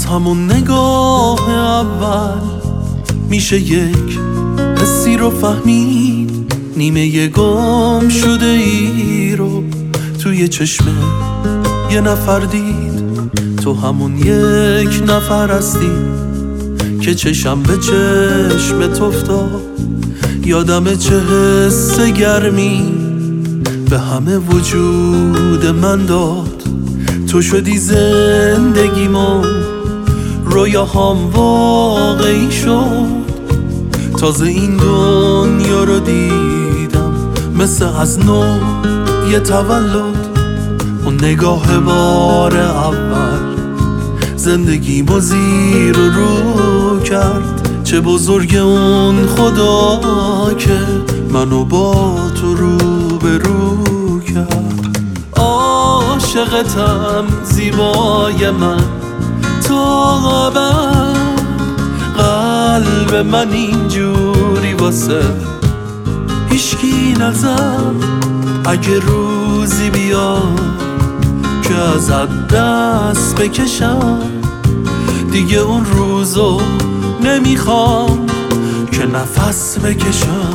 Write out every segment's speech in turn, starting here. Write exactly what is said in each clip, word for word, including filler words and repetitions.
همون نگاه اول میشه یک حسی رو فهمید، نیمه گم شده ای رو توی چشم یه نفر دید. تو همون یک نفر هستی که چشم به چشمت افتاد، یادم چه حس گرمی به همه وجود من داد. تو شدی زندگیمو، رویاهام واقعی شد. تازه این دنیا رو دیدم مثل از نو یه تولد. اون نگاه بار اول زندگیمو زیر و رو کرد. چه بزرگ اون خدا که منو با تو رو به رو کرد. عاشقتم زیبای من تا ابد، قلب من اینجوری واسه هیچکی نزد. اگه روزی بیاد که ازت دست بکشم، دیگه اون روزو نمیخوام که نفس بکشم.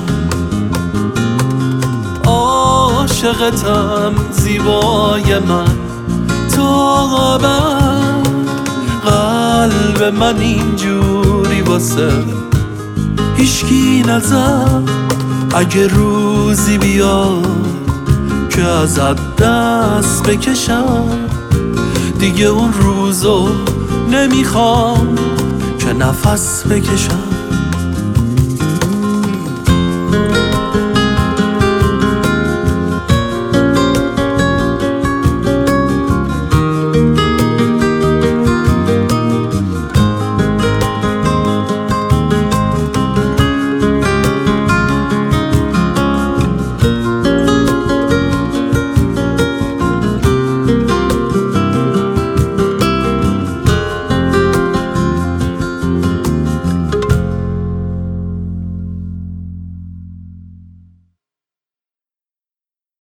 عاشقتم زیبای من تا ابد، قلب من اینجوری واسه هیچکی نزد. اگه روزی بیاد که ازت دست بکشم، دیگه اون روزو نمیخوام که نفس بکشم.